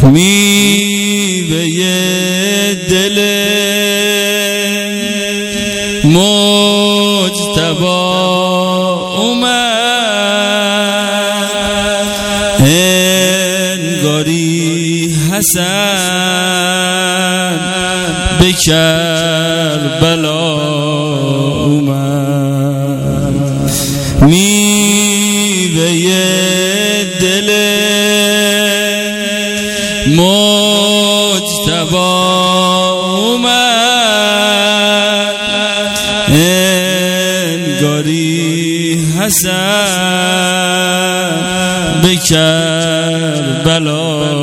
میوه دل مجتبی اومد، انگاری حسن به کربلا اومد. میوه دل مجتبی اومد، انگاری حسن به کربلا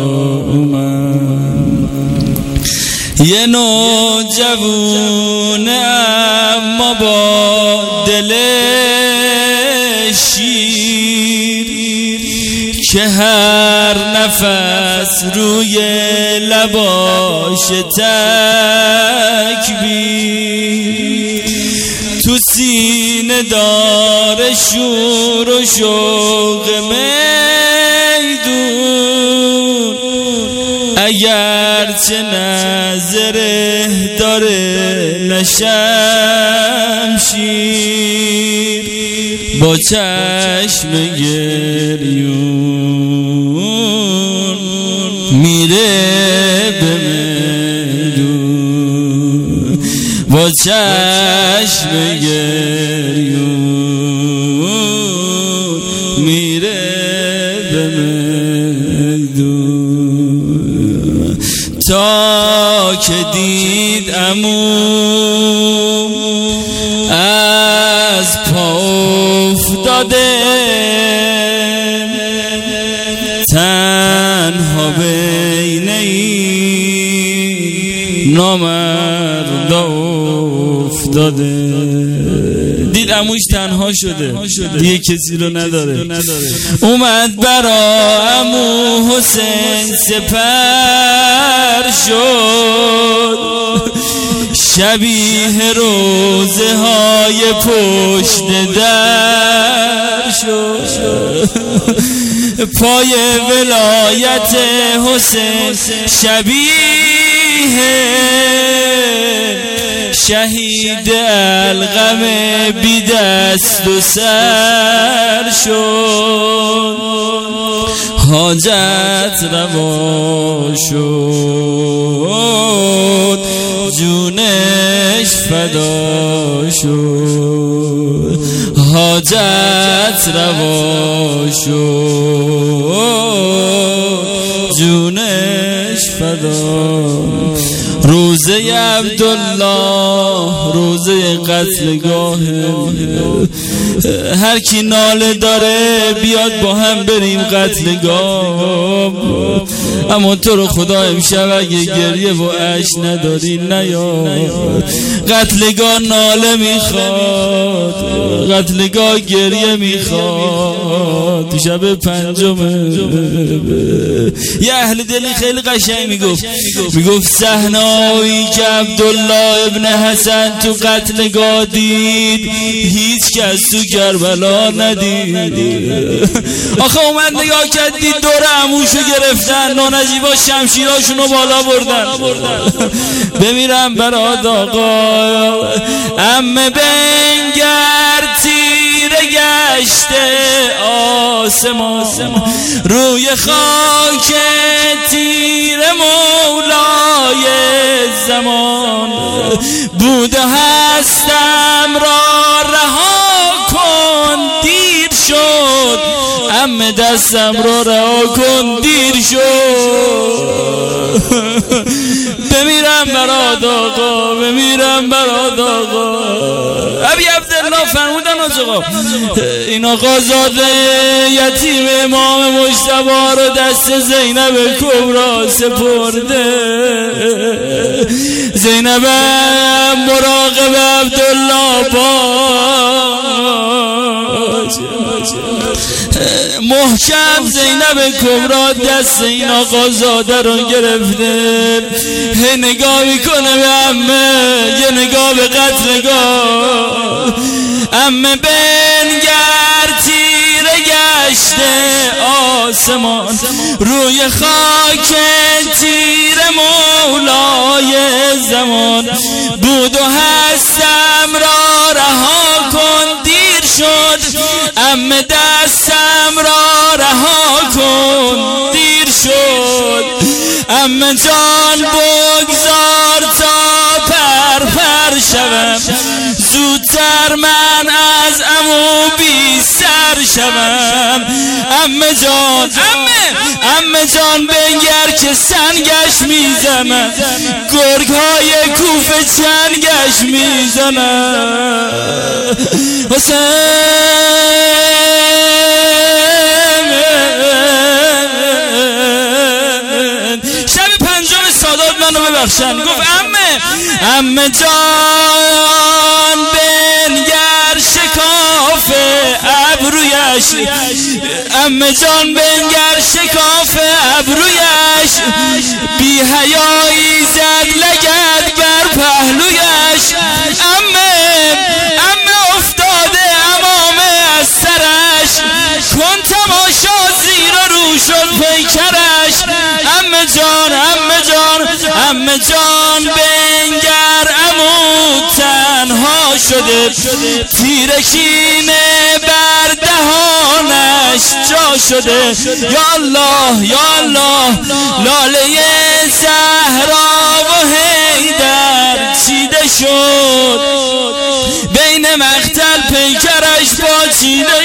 اومد. یه نوجوون اما با دل شیر که هر نفس روی لباش تکبیر، تو سینه داره شور و شوق میدون، اگرچه نظره داره نشمشیر، با چشم گریون میره به میدون، با چشم گریون میره به میدون، تا که دید عمو از پا افتاده، تنها بین این نامرد افتاده. دید عموش تنها شده، دیگه کسی رو نداره. اومد برا عمو حسین سپر شد، شبیه روزه های پشت در شد. پای ولایت حسین شبیه شهید القم بی دست و سر شد، حاجت روا شد، جونش فدا شد، حاجت روا شد، جونش فدا. روزه عبدالله روزه قتلگاه، هر کی ناله داره بیاد با هم بریم قتلگاه. اما تو رو خدا امشب اگه گریه و عشق نداری نیاد، قتلگاه ناله میخواد، قتلگاه گریه میخواد. شب پنجمه یه اهل دلی خیلی قشنگ میگفت صحنه‌ای که عبدالله ابن حسن تو قتلگاه دید هیچ کس تو کربلا ندید. آخه اومد نگاه کرد دید دور عموشو گرفتن، نانجیبا شمشیراشونو بالا بردن. بمیرم برات آقا، عمه بنگر تیره گشته آسمان، روی خاک تیره مولای زمان، بود هستم را رها کن دیر شد، عمه دستم را رها کن دیر شد. بمیرم برات آقا، بمیرم برات آقا. ابی عبدالله فرمودن آقا این آقا زاده یتیم امام مجتبی رو دست زینب کبرا سپرده. زینب مراقب عبدالله باش، محکم زینب کبرا دست این آقا زاده رو گرفته. هی نگاه میکنه به عمه، یه نگاه به قتلگاه. عمه بنگر تیره دشت آسمان روی خاک تیر مولای زمان بود و هستم را رها کن دیر شد عمه دستم را رها کن دیر شد عمه جان بگذار تا پر پر شوم زودتر من از عمو بی سر شوم عمه جان عمه جان بنگر که سنگش میزنم گرگ های کوفه چنگش میزنم شب پنجم سادات منو ببخشن گفت عمه جان بنگر شکاف ابرویش عمه جان بنگر شکاف ابرویش بی حیایی زد لگد بر پهلویش عمه افتاده امامه از سرش کن تماشا زیر رو شد پیکرش عمه جان بنگر عمو تنها شده تیرکینه بر دهانش جا شده یا الله لاله زهرا و حیدر چیده شد بین مقتل پیکرش پاچیده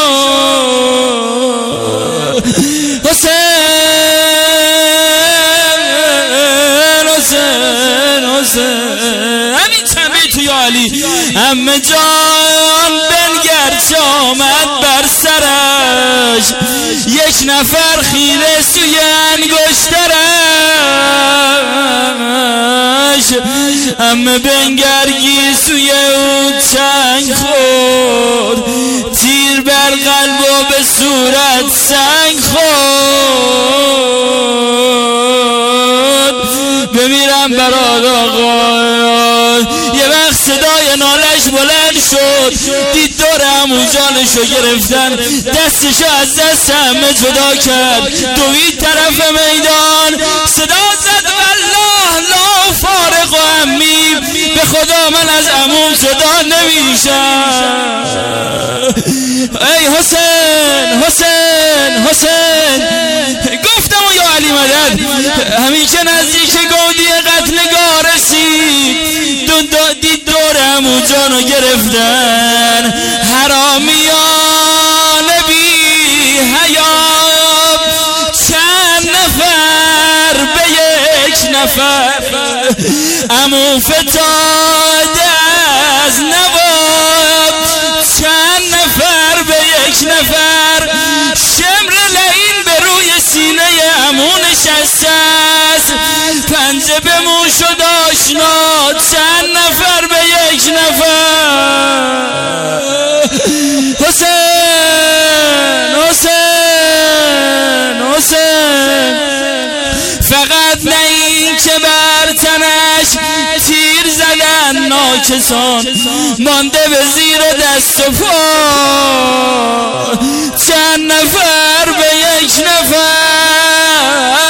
شد همین چند بیت یا علی عمه جان بنگر چه آمد بر سرش یک نفر خیره سوی انگشترش عمه بنگر گیسوی او چنگ خورد تیر بر قلب و به صورت سنگ خورد بمیرم برات آقا یه وقت صدای نالش بلند شد دید دور عمو جانشو گرفتن دستشو از دست عمه جدا کرد دوید طرف میدان صدا زد والله لا فارق و عمی به خدا من از عموم جدا نمیشم ای حسین گفتم و یا علی مدد همین که نزدیک گودی قتلگاه رسید دید دور عمو جانو گرفتن حرامیان بی حیا چند نفر به یک نفر عمو فتاده از نواب چند نفر به یک نفر شمر لعین به روی سینه عمو نشسته است پنجه به مو شد آشنا چند نفر به یک نفر حسین فقط نه این که بر تنش تیر زدن ناکسان مانده به زیر دست و پا چند نفر به یک نفر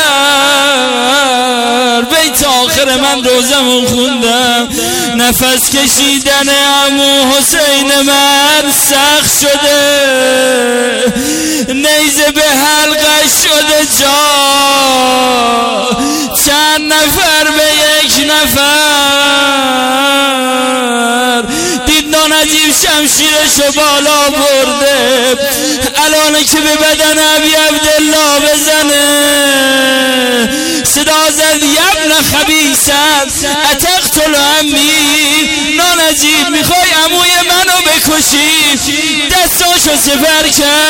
بیت آخر من روزمون خوندم نفس کشیدن عمو حسین من سخت شده نیزه به حلقش شده جا چند نفر به یک نفر دید نجیب شمشیرشو بالا برده الانه که به بدن ابی عبدالله بزنه صدا زد یبن خبیثت اتقتل عمی نجیب میخوای عموی منو بکشی دستاشو سپر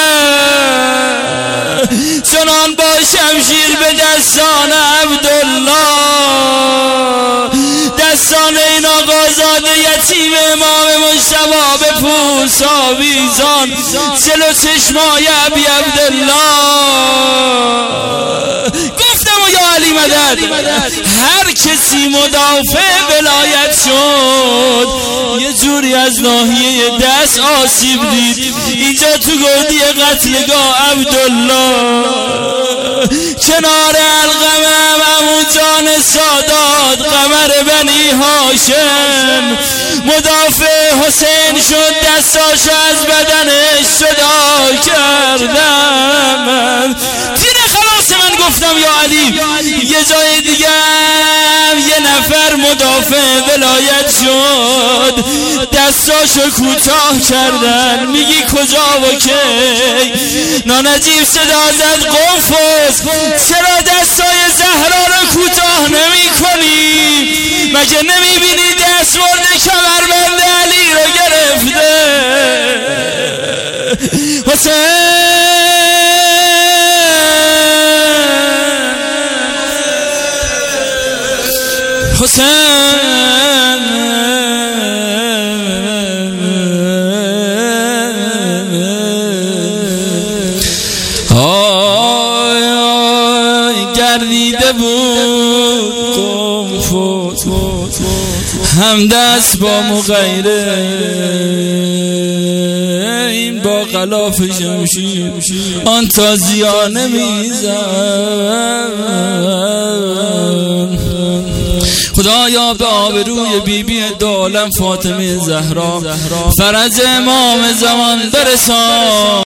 کرد چنان با شمشیر به دستان عبدالله دستان این آقازاده یتیم امام مجتبی به پوست آویزان جلو چشمای ابی عبدالله گفتم و یا علی مدد هر کسی مدافع ولایت شد یه جوری از ناحیه دست آسیب دید. اینجا تو گودی قتلگاه عبدالله کنار القمم عمو جان سادات قمر بنی هاشم مدافع حسین شد، دستاش از بدنش جدا کردم. تیر خلاص من گفتم یا علی. یه جای دیگه یه نفر مدافع ولایت شد، دستاشو کوتاه کردن. میگی کجا و کی؟ نانجیب صدا زد قنفذ چرا دستای زهرا رو کوتاه نمی کنی؟ مگه نمی بینی دستورد کمربند علی رو گرفته؟ حسین گردیده بود قنفذ هم دست با مغیره این با غلاف شمشیر آن تازیانه میزن. خدایا به آبروی بیبی دو عالم فاطمه زهرا فرج امام زمان برسان.